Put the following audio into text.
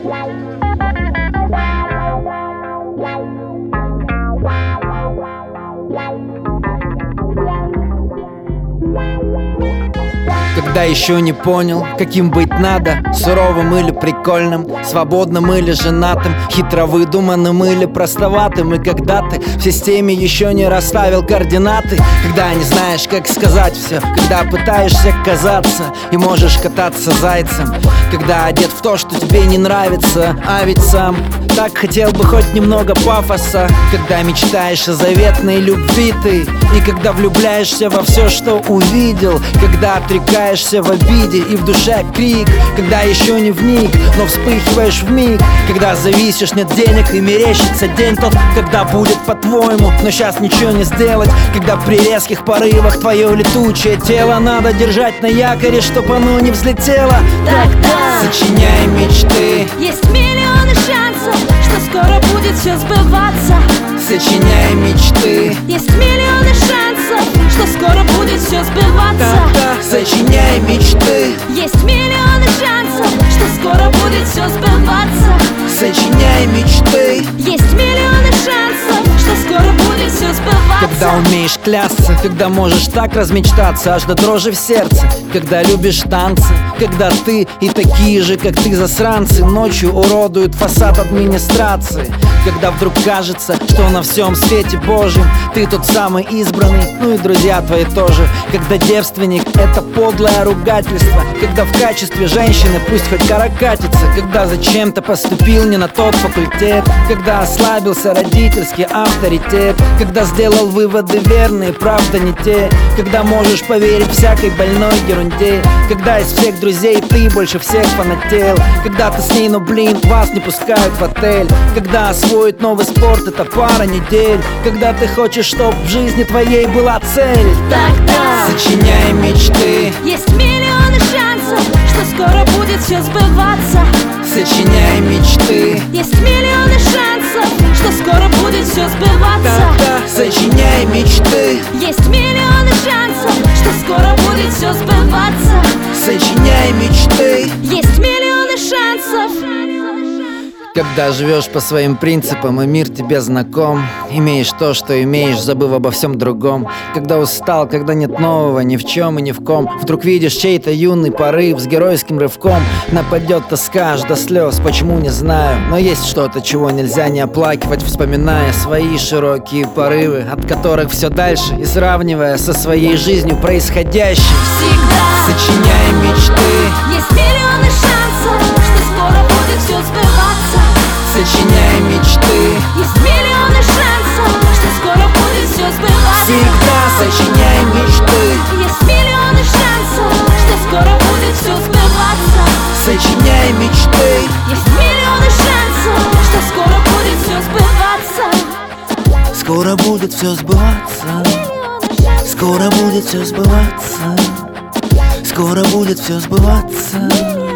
Когда еще не понял, каким быть надо, суровым или прикольным, свободным или женатым, хитро выдуманным или простоватым. И когда ты в системе еще не расставил координаты, когда не знаешь, как сказать все, когда пытаешься казаться и можешь кататься зайцем, когда одет в то, что тебе не нравится, а ведь сам так хотел бы хоть немного пафоса. Когда мечтаешь о заветной любви ты, и когда влюбляешься во все, что увидел, когда отрекаешься в обиде и в душе крик, когда еще не вник, но вспыхиваешь вмиг, когда зависишь, нет денег и мерещится день тот, когда будет по-твоему, но сейчас ничего не сделать, когда при резких порывах твое летучее тело надо держать на якоре, чтоб оно не взлетело. Тогда сочиняй мечты, есть миллионы шансов, что скоро будет все сбываться. сочиняй мечты, Есть миллионы шансов, что скоро будет все сбываться. сочиняй мечты, Есть миллионы шансов, что скоро будет все сбываться. сочиняй мечты. Есть миллионы шансов, что скоро будет все сбываться. Когда умеешь клясться, когда можешь так размечтаться аж до дрожи в сердце, когда любишь танцы, когда ты и такие же, как ты, засранцы ночью уродуют фасад администрации, когда вдруг кажется, что на всем свете Божьем ты тот самый избранный, ну и друзья твои тоже, когда девственник — это подлое ругательство, когда в качестве женщины пусть хоть каракатица, когда зачем-то поступил не на тот факультет, когда ослабился родительский авторитет, когда сделал выводы верные, правда не те, когда можешь поверить всякой больной ерунде, когда из всех друзей ты больше всех фанател, когда ты с ней, но блин, вас не пускают в отель, когда освоить новый спорт — это пара недель, когда ты хочешь, чтоб в жизни твоей была цель. Тогда сочиняй мечты, есть миллионы шансов, что скоро будет все сбываться. сочиняй мечты, Есть миллионы шансов, что скоро будет все сбываться. сочиняй мечты, Есть миллионы шансов, что скоро будет все сбываться. сочиняй мечты. Есть миллионы шансов. Когда живешь по своим принципам и мир тебе знаком, имеешь то, что имеешь, забыв обо всем другом. Когда устал, когда нет нового ни в чем и ни в ком, вдруг видишь чей-то юный порыв с геройским рывком. Нападет тоска аж до слез, почему не знаю, но есть что-то, чего нельзя не оплакивать, вспоминая свои широкие порывы, от которых все дальше, и сравнивая со своей жизнью происходящим. Всегда Сочиняй мечты, есть миллионы шансов, что скоро будет все сбываться. сочиняй мечты, Есть миллионы шансов, что скоро будет все сбываться. всегда сочиняй мечты, Есть миллионы шансов, что скоро будет все сбываться. сочиняй мечты. Есть миллионы шансов, что скоро будет все сбываться. Скоро будет все сбываться, скоро будет все сбываться, скоро будет все сбываться.